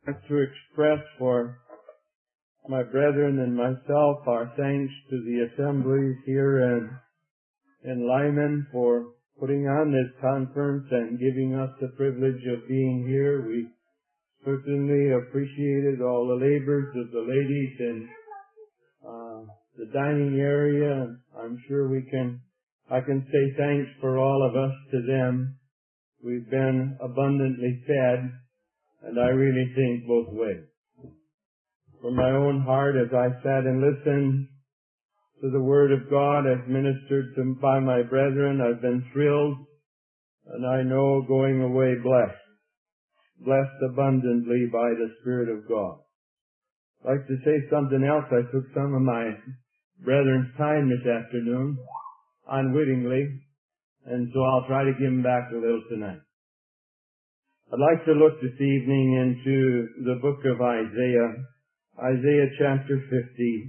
To express for my brethren and myself our thanks to the assemblies here in Lyman for putting on this conference and giving us the privilege of being here. We certainly appreciated all the labors of the ladies in the dining area. I'm sure I can say thanks for all of us to them. We've been abundantly fed, and I really think both ways. From my own heart, as I sat and listened to the Word of God as ministered to by my brethren, I've been thrilled, and I know going away blessed abundantly by the Spirit of God. I'd like to say something else. I took some of my brethren's time this afternoon, unwittingly, and so I'll try to give them back a little tonight. I'd like to look this evening into the book of Isaiah chapter 50.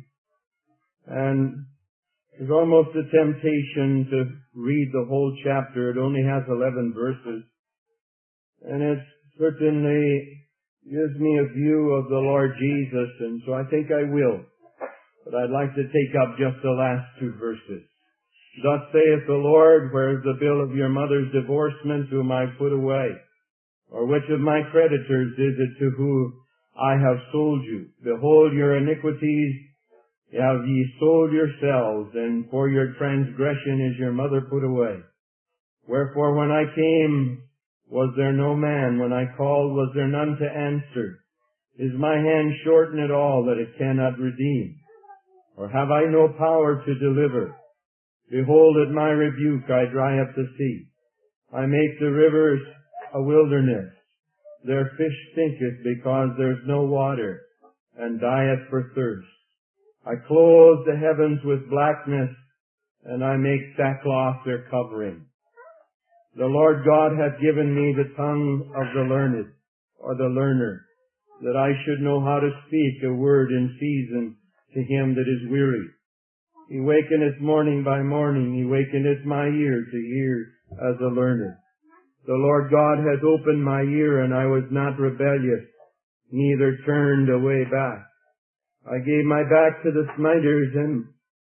And there's almost a temptation to read the whole chapter. It only has 11 verses. And it certainly gives me a view of the Lord Jesus, and so I think I will. But I'd like to take up just the last 2 verses. Thus saith the Lord, where is the bill of your mother's divorcement, whom I put away? Or which of my creditors is it to whom I have sold you? Behold, your iniquities have ye sold yourselves, and for your transgression is your mother put away. Wherefore when I came, was there no man? When I called, was there none to answer? Is my hand shortened at all that it cannot redeem? Or have I no power to deliver? Behold, at my rebuke I dry up the sea. I make the rivers a wilderness. Their fish stinketh because there's no water, and dieth for thirst. I clothe the heavens with blackness, and I make sackcloth their covering. The Lord God hath given me the tongue of the learned, or the learner, that I should know how to speak a word in season to him that is weary. He wakeneth morning by morning, he wakeneth my ear to hear as a learned. The Lord God hath opened my ear, and I was not rebellious, neither turned away back. I gave my back to the smiters, and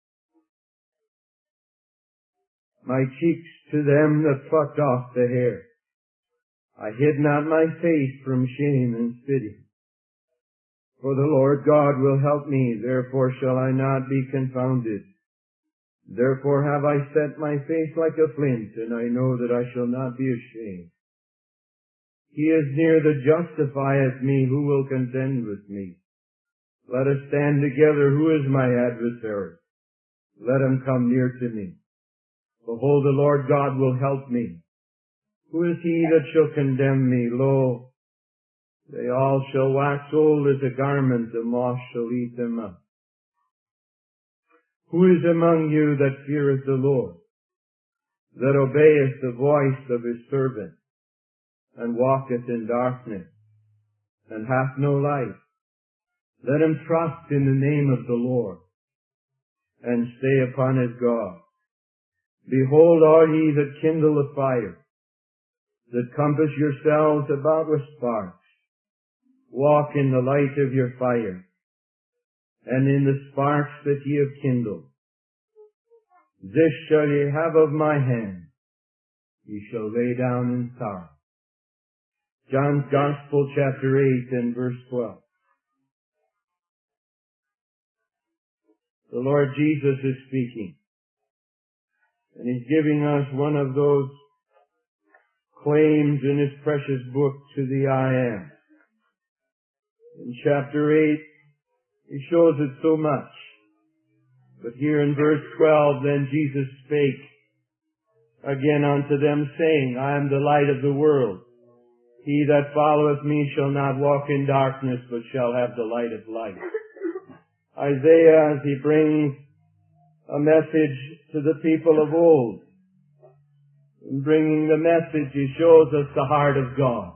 my cheeks to them that plucked off the hair. I hid not my face from shame and spitting. For the Lord God will help me, therefore shall I not be confounded. Therefore have I set my face like a flint, and I know that I shall not be ashamed. He is near that justifieth me, who will contend with me? Let us stand together, who is my adversary? Let him come near to me. Behold, the Lord God will help me. Who is he that shall condemn me? Lo, they all shall wax old as a garment, the moth shall eat them up. Who is among you that feareth the Lord, that obeyeth the voice of his servant, and walketh in darkness, and hath no light? Let him trust in the name of the Lord, and stay upon his God. Behold, all ye that kindle a fire, that compass yourselves about with sparks, walk in the light of your fire, and in the sparks that ye have kindled. This shall ye have of my hand, ye shall lay down in sorrow. John's Gospel, chapter 8 and verse 12. The Lord Jesus is speaking, and he's giving us one of those claims in his precious book to the I Am. In chapter 8, he shows it so much. But here in verse 12, then Jesus spake again unto them, saying, I am the light of the world. He that followeth me shall not walk in darkness, but shall have the light of life. Isaiah, as he brings a message to the people of old, in bringing the message, he shows us the heart of God.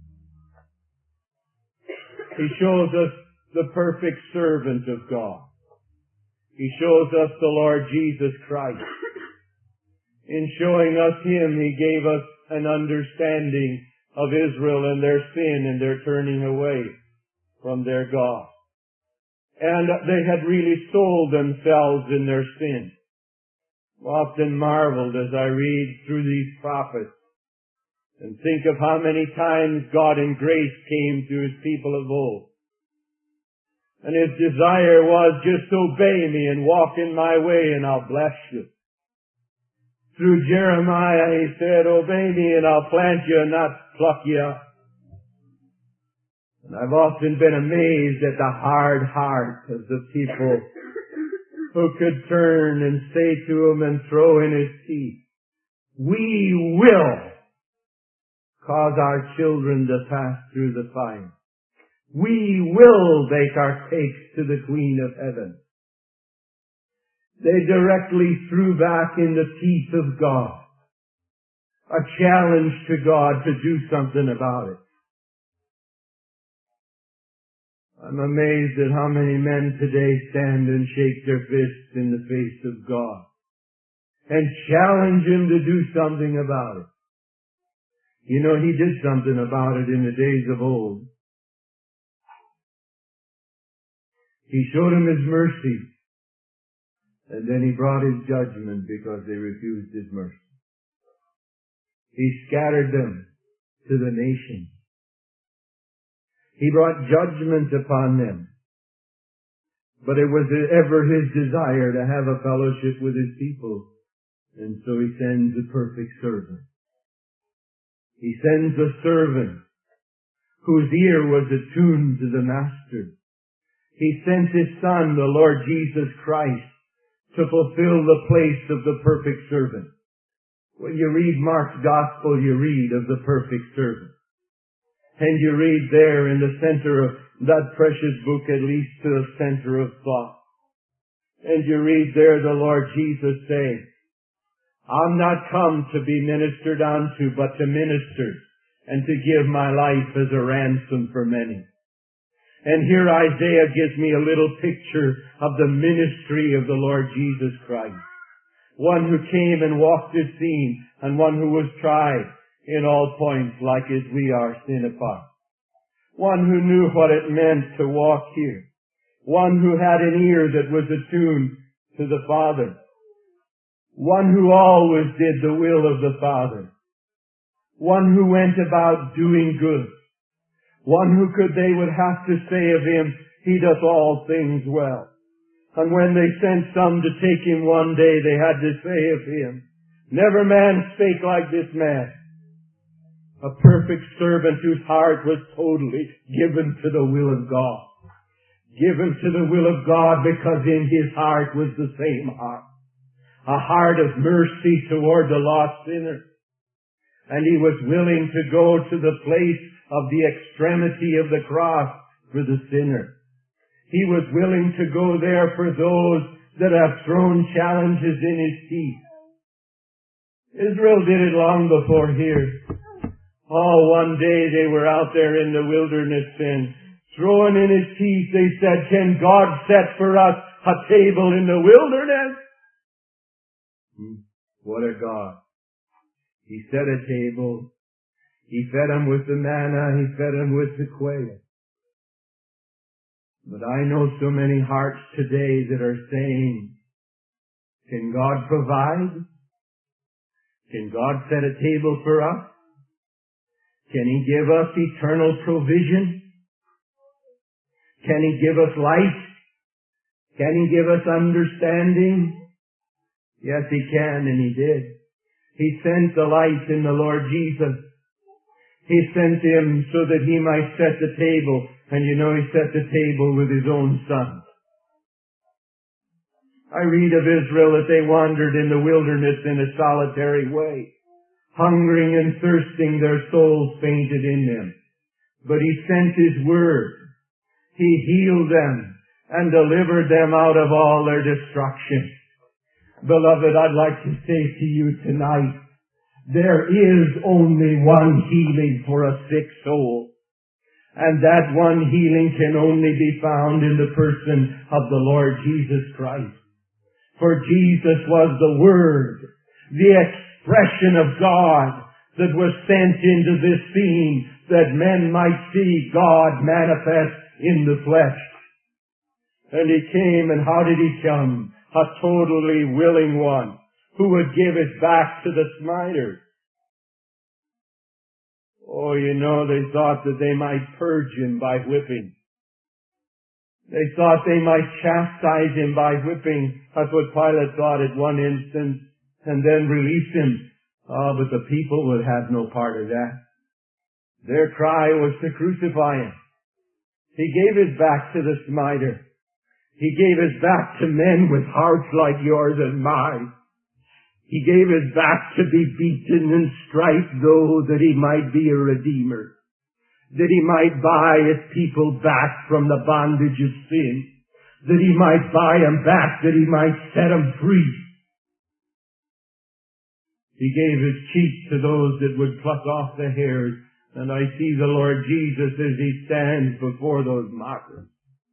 He shows us the perfect servant of God. He shows us the Lord Jesus Christ. In showing us him, he gave us an understanding of Israel and their sin and their turning away from their God. And they had really sold themselves in their sin. Often marveled as I read through these prophets and think of how many times God in grace came to His people of old. And His desire was, just obey me and walk in my way and I'll bless you. Through Jeremiah He said, obey me and I'll plant you and not pluck you up. And I've often been amazed at the hard heart of the people who could turn and say to Him and throw in His teeth, we will cause our children to pass through the fire. We will bake our cakes to the Queen of Heaven. They directly threw back in the teeth of God a challenge to God to do something about it. I'm amazed at how many men today stand and shake their fists in the face of God and challenge Him to do something about it. You know, He did something about it in the days of old. He showed them His mercy, and then He brought His judgment because they refused His mercy. He scattered them to the nations. He brought judgment upon them. But it was ever His desire to have a fellowship with His people, and so He sends a perfect servant. He sends a servant whose ear was attuned to the Master. He sent His Son, the Lord Jesus Christ, to fulfill the place of the perfect servant. When you read Mark's Gospel, you read of the perfect servant. And you read there in the center of that precious book, at least to the center of thought. And you read there the Lord Jesus say, I'm not come to be ministered unto, but to minister, and to give my life as a ransom for many. And here Isaiah gives me a little picture of the ministry of the Lord Jesus Christ. One who came and walked this scene, and one who was tried in all points like as we are, sin apart. One who knew what it meant to walk here. One who had an ear that was attuned to the Father. One who always did the will of the Father. One who went about doing good. One who they would have to say of Him, He doth all things well. And when they sent some to take Him one day, they had to say of Him, never man spake like this man. A perfect servant whose heart was totally given to the will of God. Given to the will of God because in His heart was the same heart. A heart of mercy toward the lost sinner. And He was willing to go to the place of the extremity of the cross for the sinner. He was willing to go there for those that have thrown challenges in His teeth. Israel did it long before here. Oh, one day they were out there in the wilderness and throwing in His teeth, they said, can God set for us a table in the wilderness? What a God. He set a table. He fed them with the manna. He fed them with the quail. But I know so many hearts today that are saying, can God provide? Can God set a table for us? Can He give us eternal provision? Can He give us life? Can He give us understanding? Yes, He can, and He did. He sent the light in the Lord Jesus. He sent Him so that He might set the table. And you know, He set the table with His own Son. I read of Israel that they wandered in the wilderness in a solitary way. Hungering and thirsting, their souls fainted in them. But He sent His word. He healed them and delivered them out of all their destruction. Beloved, I'd like to say to you tonight, there is only one healing for a sick soul. And that one healing can only be found in the person of the Lord Jesus Christ. For Jesus was the Word, the expression of God that was sent into this scene that men might see God manifest in the flesh. And He came, and how did He come? A totally willing one who would give it back to the smiters. Oh, they thought that they might purge Him by whipping. They thought they might chastise Him by whipping. That's what Pilate thought at one instance, and then release Him. Oh, but the people would have no part of that. Their cry was to crucify Him. He gave His back to the smiter. He gave His back to men with hearts like yours and mine. He gave His back to be beaten and striped, though, that He might be a redeemer. That He might buy His people back from the bondage of sin. That He might buy them back, that He might set them free. He gave His cheek to those that would pluck off the hairs. And I see the Lord Jesus as He stands before those mockers.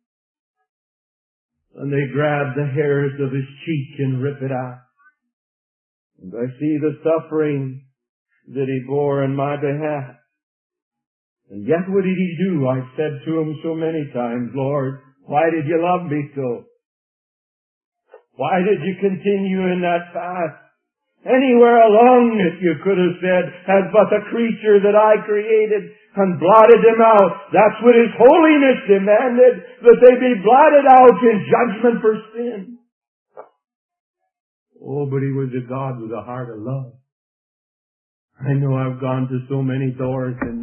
And they grab the hairs of His cheek and rip it out. And I see the suffering that He bore in my behalf. And yet what did He do? I've said to Him so many times, Lord, why did You love me so? Why did You continue in that path? Anywhere along it, You could have said, as but a creature that I created, and blotted them out. That's what His holiness demanded, that they be blotted out in judgment for sin. Oh, but He was a God with a heart of love. I know I've gone to so many doors and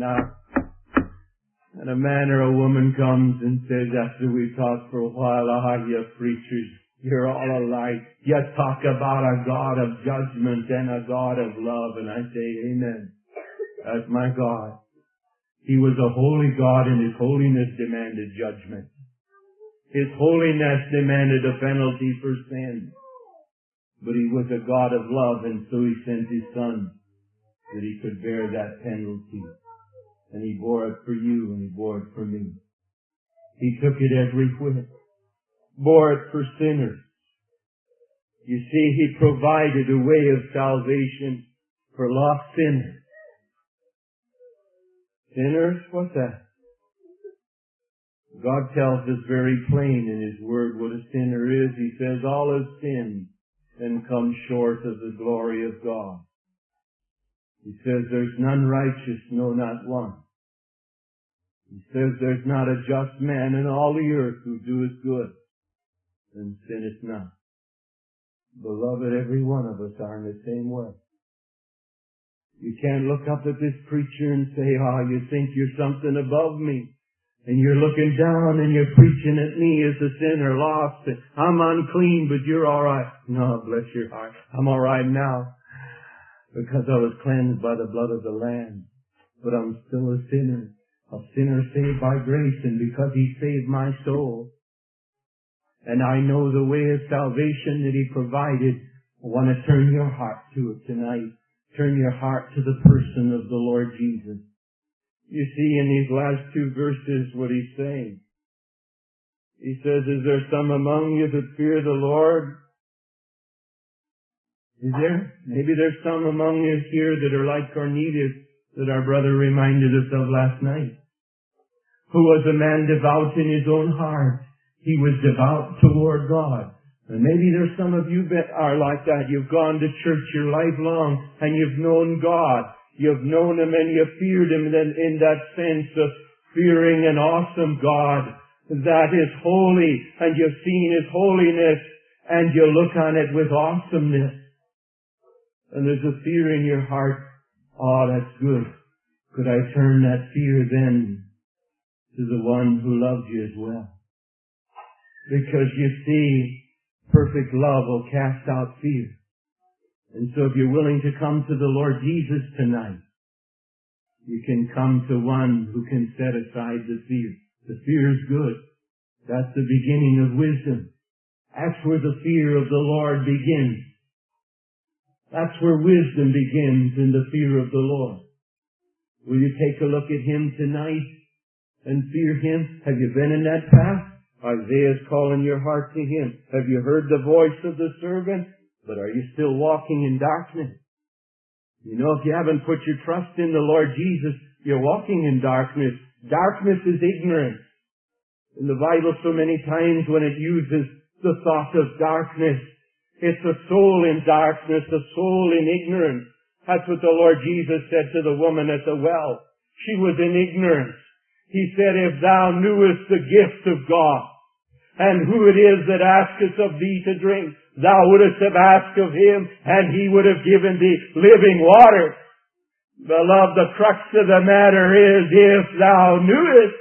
a man or a woman comes and says after we've talked for a while, you preachers, you're all alike. You talk about a God of judgment and a God of love, and I say, amen. That's my God. He was a holy God, and His holiness demanded judgment. His holiness demanded a penalty for sin. But He was a God of love, and so He sent His Son that He could bear that penalty. And He bore it for you, and He bore it for me. He took it every whit, bore it for sinners. You see, He provided a way of salvation for lost sinners. Sinners? What's that? God tells us very plain in His Word what a sinner is. He says, all have sinned and come short of the glory of God. He says, there's none righteous, no, not one. He says, there's not a just man in all the earth who doeth good and sinneth not. Beloved, every one of us are in the same way. You can't look up at this preacher and say, you think you're something above me. And you're looking down and you're preaching at me as a sinner lost. I'm unclean, but you're all right. No, bless your heart. I'm all right now because I was cleansed by the blood of the Lamb. But I'm still a sinner saved by grace, and because He saved my soul. And I know the way of salvation that He provided. I want to turn your heart to it tonight. Turn your heart to the person of the Lord Jesus. You see in these last two verses what He's saying. He says, is there some among you that fear the Lord? Is there? Maybe there's some among you here that are like Cornelius that our brother reminded us of last night. Who was a man devout in his own heart. He was devout toward God. And maybe there's some of you that are like that. You've gone to church your life long and you've known God. You've known Him and you've feared Him in that sense of fearing an awesome God that is holy, and you've seen His holiness and you look on it with awesomeness. And there's a fear in your heart. Oh, that's good. Could I turn that fear then to the one who loves you as well? Because you see, perfect love will cast out fear. And so if you're willing to come to the Lord Jesus tonight, you can come to one who can set aside the fear. The fear is good. That's the beginning of wisdom. That's where the fear of the Lord begins. That's where wisdom begins, in the fear of the Lord. Will you take a look at Him tonight and fear Him? Have you been in that path? Isaiah's calling your heart to Him. Have you heard the voice of the servant? But are you still walking in darkness? You know, if you haven't put your trust in the Lord Jesus, you're walking in darkness. Darkness is ignorance. In the Bible, so many times when it uses the thought of darkness, it's a soul in darkness, a soul in ignorance. That's what the Lord Jesus said to the woman at the well. She was in ignorance. He said, if thou knewest the gift of God, and who it is that asketh of thee to drink, thou wouldest have asked of him, and he would have given thee living water. Beloved, the crux of the matter is, if thou knewest,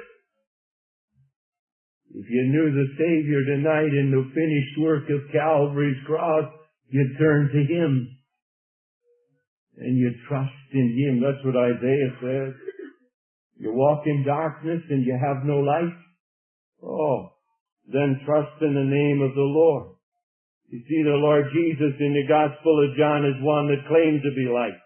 if you knew the Savior tonight in the finished work of Calvary's cross, you'd turn to him. And you'd trust in him. That's what Isaiah says. You walk in darkness and you have no light. Oh, then trust in the name of the Lord. You see, the Lord Jesus in the Gospel of John is one that claims to be light.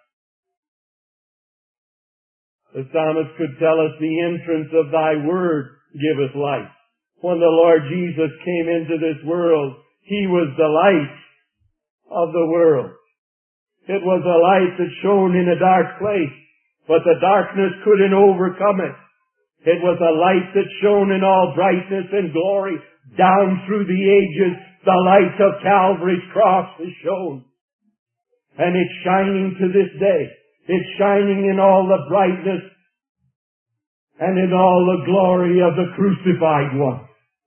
The psalmist could tell us, the entrance of thy word giveth light. When the Lord Jesus came into this world, he was the light of the world. It was a light that shone in a dark place, but the darkness couldn't overcome it. It was a light that shone in all brightness and glory down through the ages. The light of Calvary's cross is shown. And it's shining to this day. It's shining in all the brightness and in all the glory of the crucified one.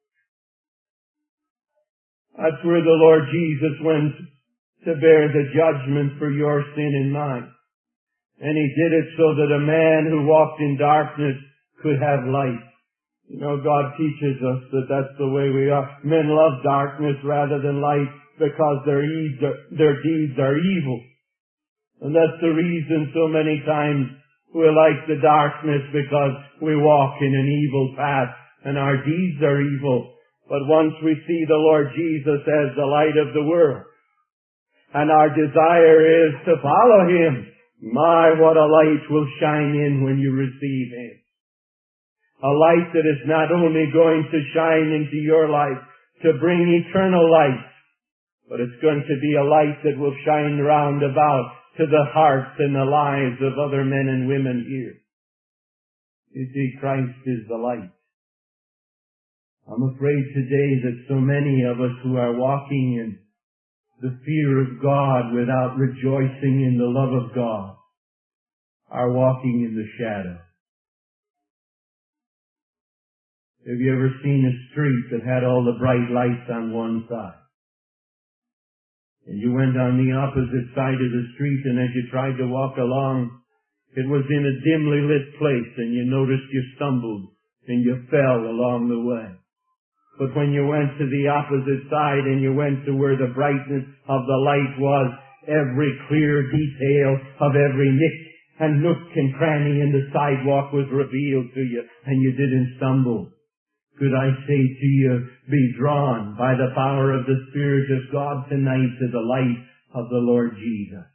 That's where the Lord Jesus went to bear the judgment for your sin and mine. And he did it so that a man who walked in darkness could have light. You know, God teaches us that that's the way we are. Men love darkness rather than light because their deeds are evil. And that's the reason so many times we like the darkness, because we walk in an evil path and our deeds are evil. But once we see the Lord Jesus as the light of the world, and our desire is to follow him, my, what a light will shine in when you receive him. A light that is not only going to shine into your life to bring eternal light, but it's going to be a light that will shine round about to the hearts and the lives of other men and women here. You see, Christ is the light. I'm afraid today that so many of us who are walking in the fear of God without rejoicing in the love of God are walking in the shadow. Have you ever seen a street that had all the bright lights on one side? And you went on the opposite side of the street, and as you tried to walk along, it was in a dimly lit place, and you noticed you stumbled and you fell along the way. But when you went to the opposite side and you went to where the brightness of the light was, every clear detail of every nick and nook and cranny in the sidewalk was revealed to you, and you didn't stumble. Could I say to you, be drawn by the power of the Spirit of God tonight to the light of the Lord Jesus.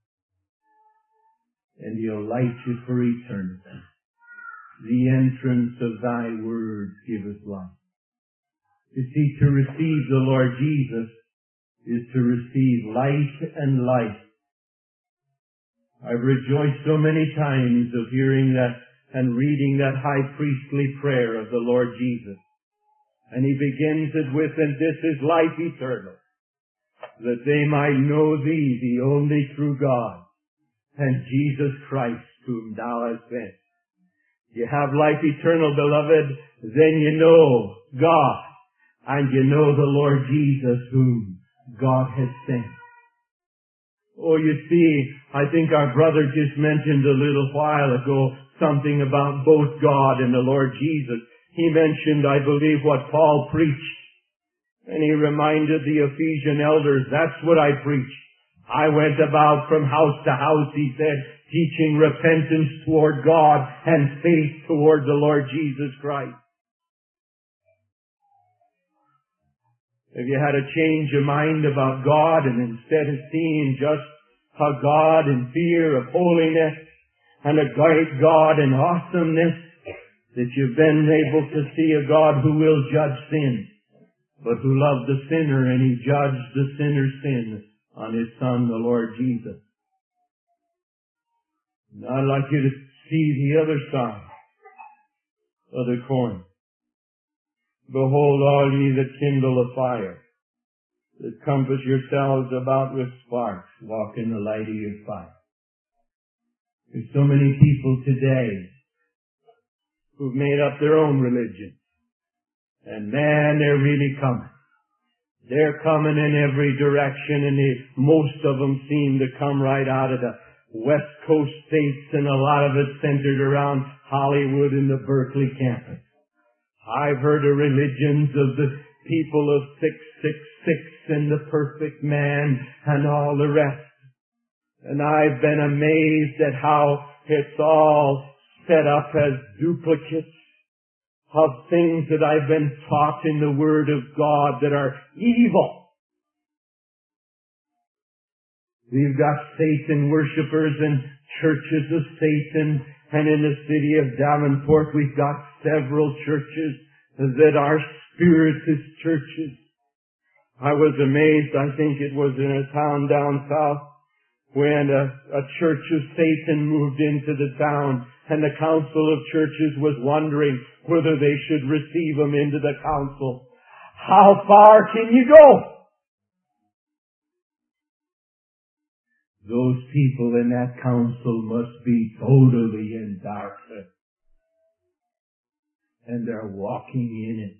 And he'll light you for eternity. The entrance of thy word giveth light. You see, to receive the Lord Jesus is to receive light and life. I've rejoiced so many times of hearing that and reading that high priestly prayer of the Lord Jesus. And he begins it with, and this is life eternal, that they might know thee, the only true God, and Jesus Christ, whom thou hast sent. You have life eternal, beloved, then you know God. And you know the Lord Jesus whom God has sent. Oh, you see, I think our brother just mentioned a little while ago something about both God and the Lord Jesus. He mentioned, I believe, what Paul preached. And he reminded the Ephesian elders, that's what I preached. I went about from house to house, he said, teaching repentance toward God and faith toward the Lord Jesus Christ. If you had a change of mind about God, and instead of seeing just a God in fear of holiness and a great God in awesomeness, that you've been able to see a God who will judge sin, but who loved the sinner, and he judged the sinner's sin on his Son, the Lord Jesus. Now I'd like you to see the other side of the coin. Behold, all ye that kindle a fire, that compass yourselves about with sparks, walk in the light of your fire. There's so many people today who've made up their own religion. And man, they're really coming. They're coming in every direction, and most of them seem to come right out of the West Coast states, and a lot of it centered around Hollywood and the Berkeley campus. I've heard of religions of the people of 666 and the perfect man and all the rest. And I've been amazed at how it's all set up as duplicates of things that I've been taught in the Word of God that are evil. We've got Satan worshipers and churches of Satan, and in the city of Davenport we've got several churches that are spiritist churches. I was amazed, I think it was in a town down south, when a church of Satan moved into the town, and the council of churches was wondering whether they should receive them into the council. How far can you go? Those people in that council must be totally in darkness. And they're walking in it.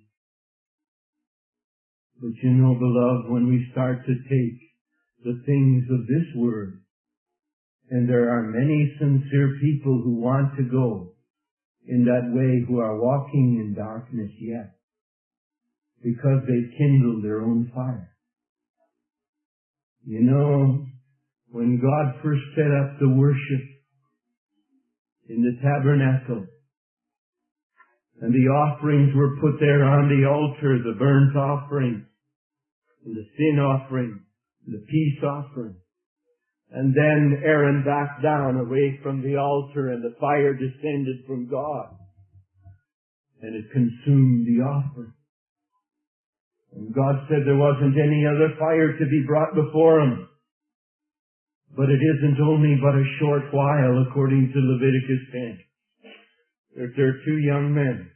But you know, beloved, when we start to take the things of this Word, and there are many sincere people who want to go in that way who are walking in darkness yet, because they've kindled their own fire. You know, when God first set up the worship in the tabernacle, and the offerings were put there on the altar, the burnt offering, and the sin offering, and the peace offering. And then Aaron backed down away from the altar, and the fire descended from God, and it consumed the offering. And God said there wasn't any other fire to be brought before him. But it isn't only but a short while, according to Leviticus 10. There are two young men,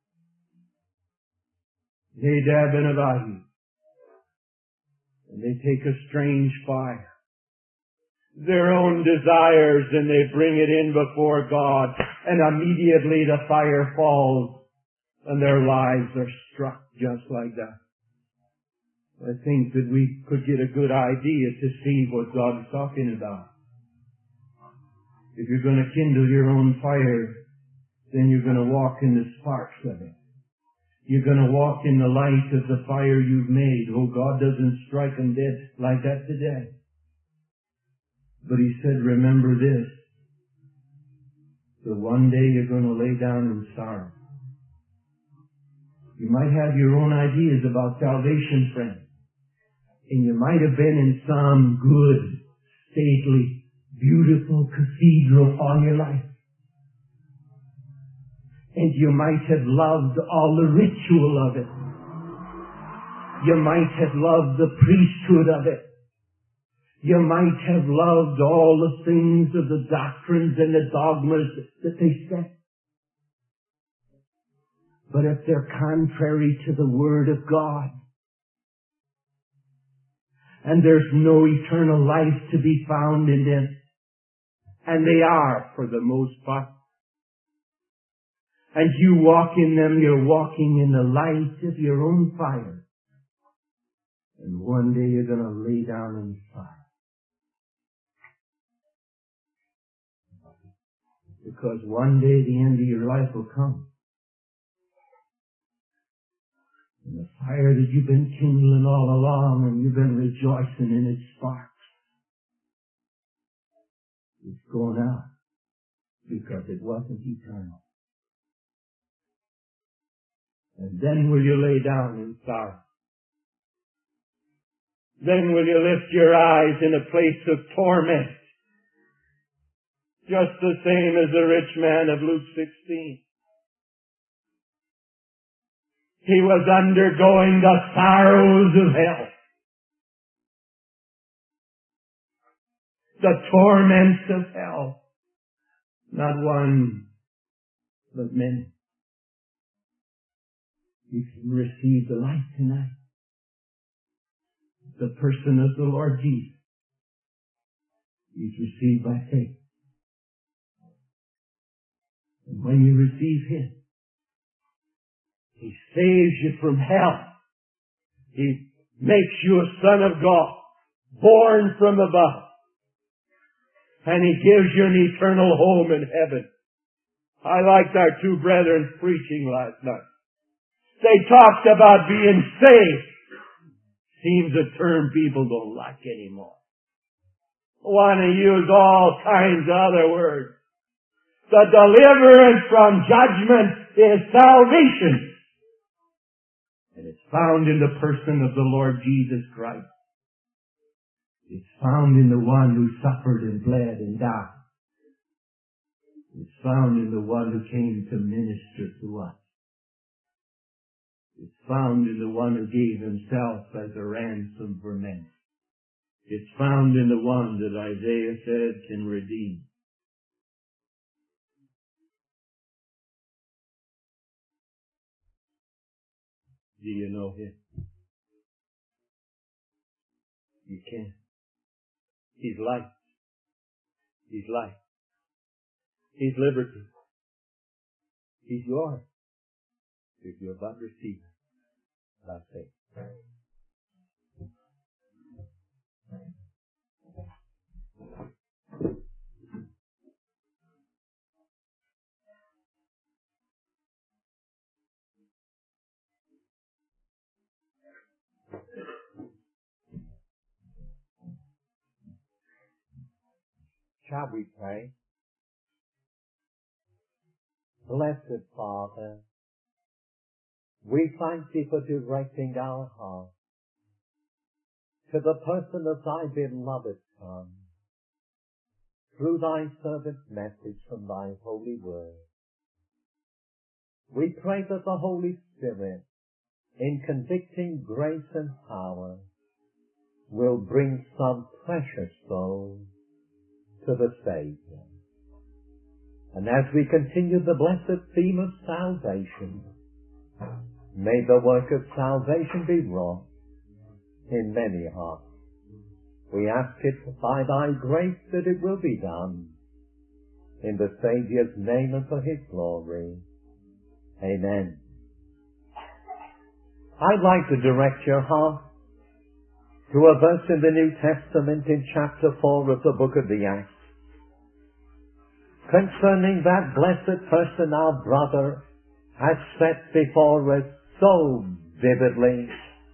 Nadab and Abihu, and they take a strange fire, their own desires, and they bring it in before God, and immediately the fire falls, and their lives are struck just like that. I think that we could get a good idea to see what God's talking about. If you're going to kindle your own fire, then you're going to walk in the sparks of it. You're going to walk in the light of the fire you've made. Oh, God doesn't strike them dead like that today. But He said, remember this, that one day you're going to lay down in sorrow. You might have your own ideas about salvation, friend. And you might have been in some good, stately, beautiful cathedral all your life. And you might have loved all the ritual of it. You might have loved the priesthood of it. You might have loved all the things of the doctrines and the dogmas that they set. But if they're contrary to the Word of God, and there's no eternal life to be found in them, and they are for the most part, and you walk in them, you're walking in the light of your own fire. And one day you're going to lay down in fire. Because one day the end of your life will come. And the fire that you've been kindling all along, and you've been rejoicing in its sparks, it's going out because it wasn't eternal. And then will you lay down in sorrow? Then will you lift your eyes in a place of torment? Just the same as the rich man of Luke 16. He was undergoing the sorrows of hell. The torments of hell. Not one, but many. You can receive the light tonight. The person of the Lord Jesus is received by faith. And when you receive Him, He saves you from hell. He makes you a son of God, born from above. And He gives you an eternal home in heaven. I liked our two brethren preaching last night. They talked about being saved. Seems a term people don't like anymore. Want to use all kinds of other words. The deliverance from judgment is salvation. And it's found in the person of the Lord Jesus Christ. It's found in the one who suffered and bled and died. It's found in the one who came to minister to us. It's found in the one who gave Himself as a ransom for men. It's found in the one that Isaiah said can redeem. Do you know Him? You can. He's life. He's life. He's liberty. He's yours. If you're but receive it by faith. Shall we pray? Blessed Father, we thank Thee for directing our hearts to the person of Thy beloved Son through Thy servant's message from Thy holy word. We pray that the Holy Spirit, in convicting grace and power, will bring some precious soul to the Savior. And as we continue the blessed theme of salvation, may the work of salvation be wrought in many hearts. We ask it by Thy grace that it will be done. In the Saviour's name and for His glory. Amen. I'd like to direct your heart to a verse in the New Testament in chapter 4 of the book of the Acts, concerning that blessed person our brother has set before us so vividly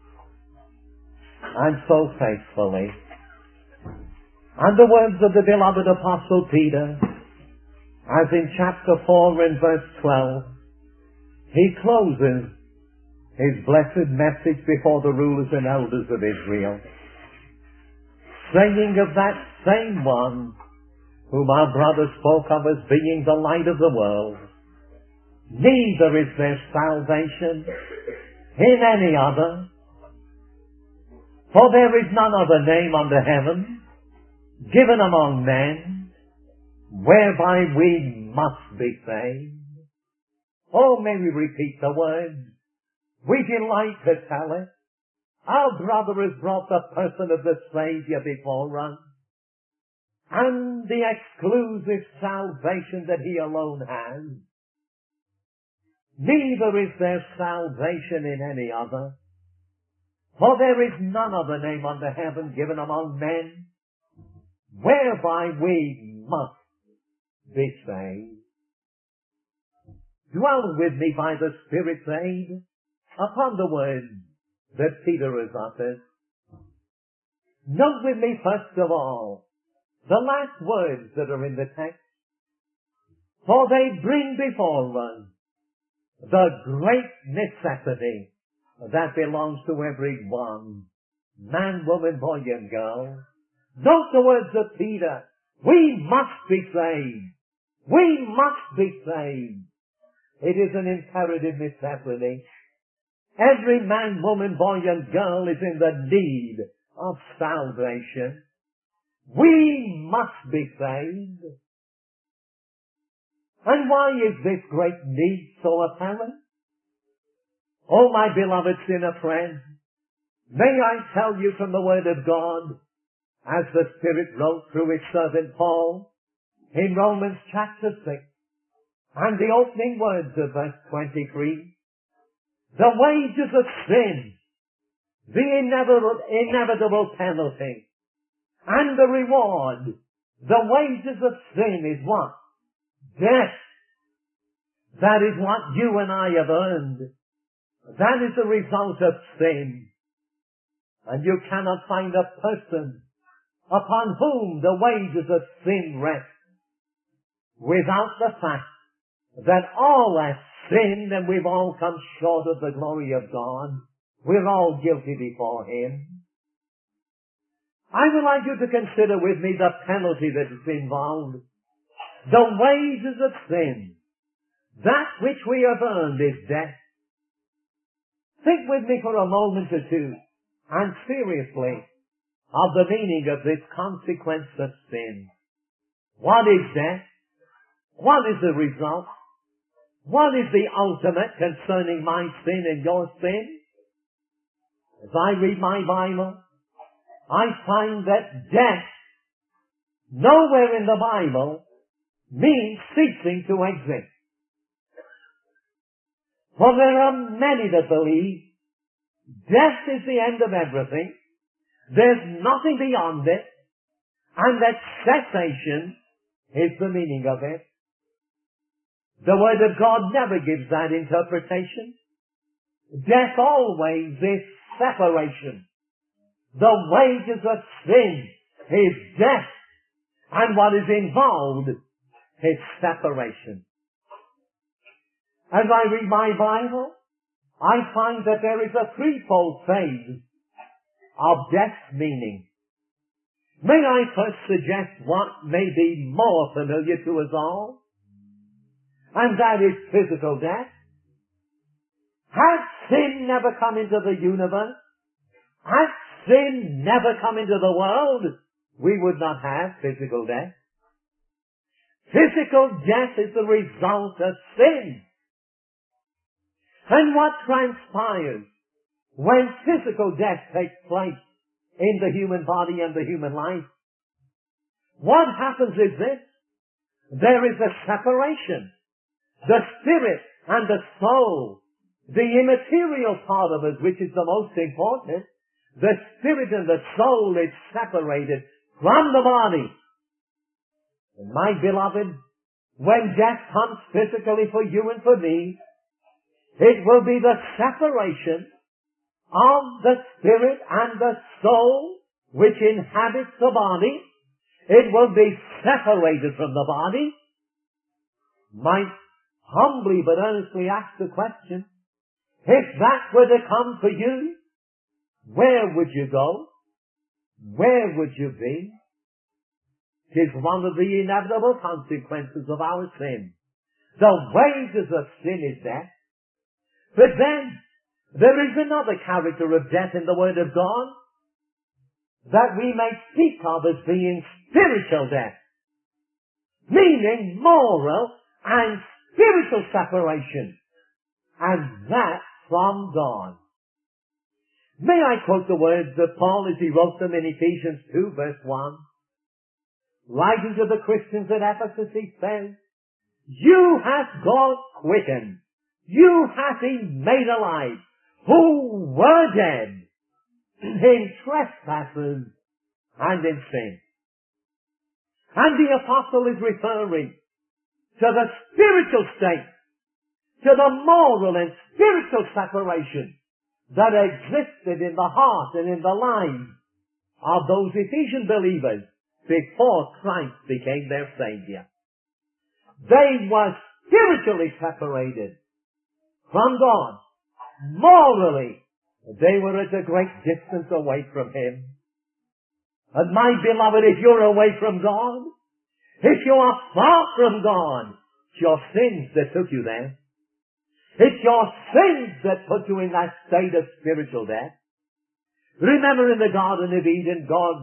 and so faithfully. And the words of the beloved Apostle Peter, as in chapter 4 and verse 12, he closes his blessed message before the rulers and elders of Israel, saying of that same one whom our brother spoke of as being the light of the world, neither is there salvation in any other, for there is none other name under heaven given among men whereby we must be saved. Oh, may we repeat the words. We delight to tell it. Our brother has brought the person of the Savior before us, and the exclusive salvation that He alone has. Neither is there salvation in any other, for there is none other name under heaven given among men whereby we must be saved. Dwell with me by the Spirit's aid upon the words that Peter has uttered. Note with me first of all the last words that are in the text, for they bring before us the great necessity that belongs to every one, man, woman, boy, and girl. Note the words of Peter. We must be saved. We must be saved. It is an imperative necessity. Every man, woman, boy, and girl is in the need of salvation. We must be saved. And why is this great need so apparent? Oh, my beloved sinner friend, may I tell you from the Word of God, as the Spirit wrote through His servant Paul, in Romans chapter 6, and the opening words of verse 23, the wages of sin, the inevitable penalty, and the reward, the wages of sin is what? Death. That is what you and I have earned. That is the result of sin. And you cannot find a person upon whom the wages of sin rest without the fact that all have sinned and we've all come short of the glory of God. We're all guilty before Him. I would like you to consider with me the penalty that is involved. The wages of sin, that which we have earned, is death. Think with me for a moment or two, and seriously, of the meaning of this consequence of sin. What is death? What is the result? What is the ultimate concerning my sin and your sin? As I read my Bible, I find that death, nowhere in the Bible, means ceasing to exist. For there are many that believe death is the end of everything, there's nothing beyond it, and that cessation is the meaning of it. The Word of God never gives that interpretation. Death always is separation. The wages of sin is death, and what is involved is separation. As I read my Bible, I find that there is a threefold phase of death's meaning. May I first suggest what may be more familiar to us all? And that is physical death. Had sin never come into the universe, had sin never come into the world, we would not have physical death. Physical death is the result of sin. And what transpires when physical death takes place in the human body and the human life? What happens is this: there is a separation. The spirit and the soul, the immaterial part of us, which is the most important, the spirit and the soul is separated from the body. And my beloved, when death comes physically for you and for me, it will be the separation of the spirit and the soul which inhabits the body. It will be separated from the body. Might humbly but earnestly ask the question, if that were to come for you, where would you go? Where would you be? It is one of the inevitable consequences of our sin. The wages of sin is death. But then, there is another character of death in the Word of God that we may speak of as being spiritual death, meaning moral and spiritual separation, and that from God. May I quote the words of Paul as he wrote them in Ephesians 2 verse 1? Writing to the Christians at Ephesus, he says, "You hath God quickened, you hath He made alive, who were dead in trespasses and in sin." And the apostle is referring to the spiritual state, to the moral and spiritual separation that existed in the heart and in the lives of those Ephesian believers before Christ became their Savior. They were spiritually separated from God. Morally, they were at a great distance away from Him. And my beloved, if you're away from God, if you are far from God, it's your sins that took you there. It's your sins that put you in that state of spiritual death. Remember in the Garden of Eden,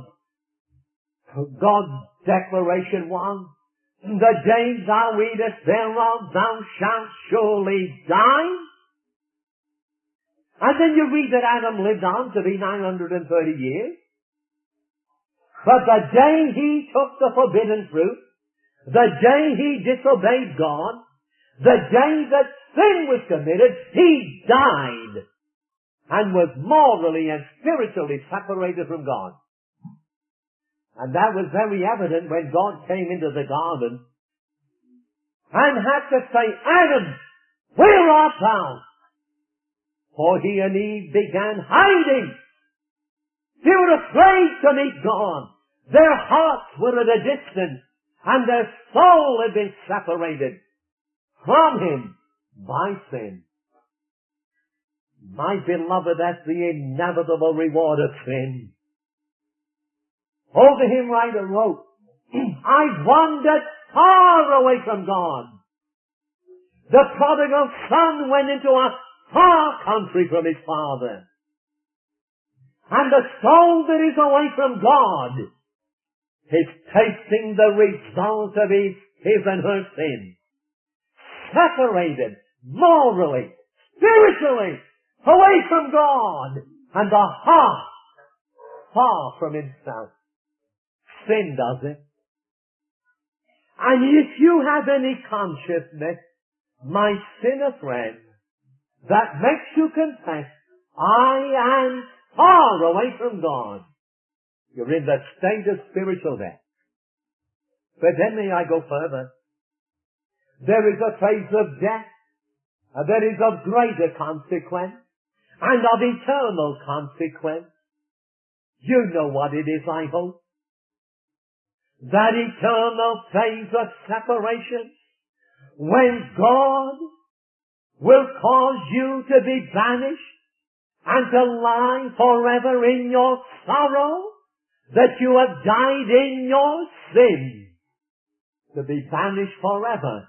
God's declaration was, "The day thou eatest thereof, thou shalt surely die." And then you read that Adam lived on to be 930 years. But the day he took the forbidden fruit, the day he disobeyed God, the day that sin was committed, he died and was morally and spiritually separated from God. And that was very evident when God came into the garden and had to say, Adam, where art thou? For he and Eve began hiding. They were afraid to meet God. Their hearts were at a distance, and their soul had been separated from him by sin. My beloved, that's the inevitable reward of sin. Over him writer wrote, I've wandered far away from God. The prodigal son went into a far country from his father. And the soul that is away from God is tasting the result of his and her sin. Separated, morally, spiritually, away from God, and the heart far from himself. Sin does it. And if you have any consciousness, my sinner friend, that makes you confess, I am far away from God, you're in that state of spiritual death. But then may I go further? There is a phase of death that is of greater consequence and of eternal consequence. You know what it is, I hope. That eternal phase of separation when God will cause you to be banished and to lie forever in your sorrow that you have died in your sin, to be banished forever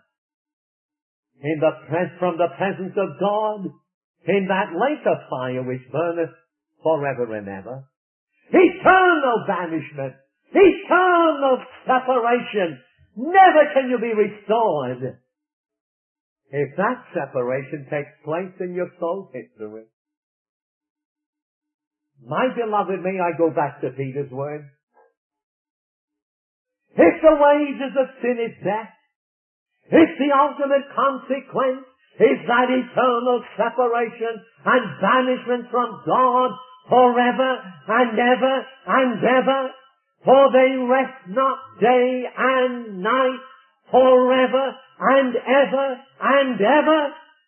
from the presence of God in that lake of fire which burneth forever and ever. Eternal banishment, eternal separation. Never can you be restored if that separation takes place in your soul's history. My beloved, may I go back to Peter's words? If the wages of sin is death, if the ultimate consequence is that eternal separation and banishment from God forever and ever and ever, for they rest not day and night forever and ever and ever.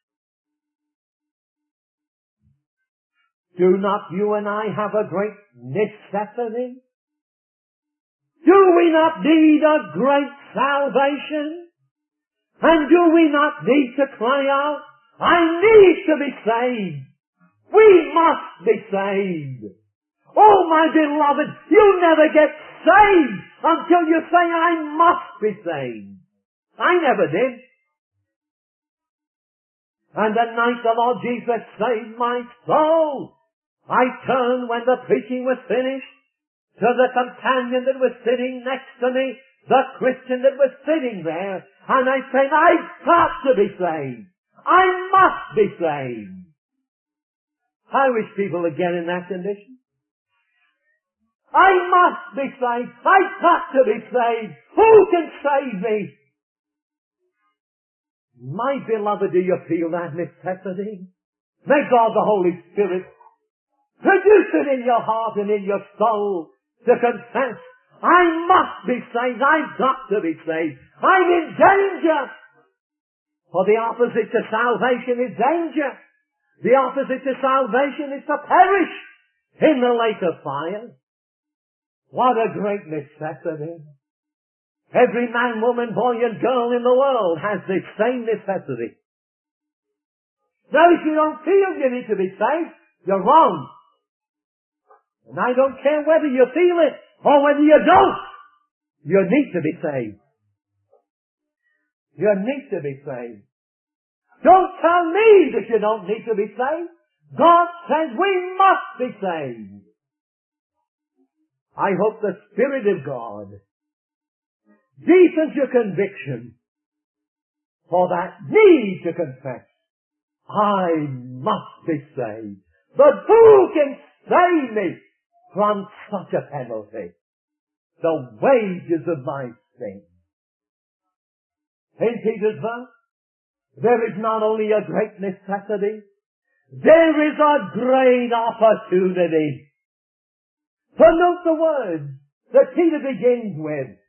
Do not you and I have a great necessity? Do we not need a great salvation? And do we not need to cry out, I need to be saved. We must be saved. Oh, my beloved, you never get saved until you say, I must be saved. I never did. And the night the Lord Jesus saved my soul, I turned when the preaching was finished to the companion that was sitting next to me, the Christian that was sitting there, and I said, I've got to be saved. I must be saved. I wish people would get in that condition. I must be saved. I've got to be saved. Who can save me? My beloved, do you feel that necessity? May God the Holy Spirit produce it in your heart and in your soul to confess, I must be saved. I've got to be saved. I'm in danger. For the opposite to salvation is danger. The opposite to salvation is to perish in the lake of fire. What a great necessity. Every man, woman, boy and girl in the world has this same necessity. Now if you don't feel you need to be saved, you're wrong. And I don't care whether you feel it or whether you don't. You need to be saved. You need to be saved. Don't tell me that you don't need to be saved. God says we must be saved. I hope the Spirit of God deepens your conviction for that need to confess. I must be saved. But who can save me from such a penalty? The wages of my sin. In Peter's verse, there is not only a great necessity, there is a great opportunity. For note the words that Peter begins with.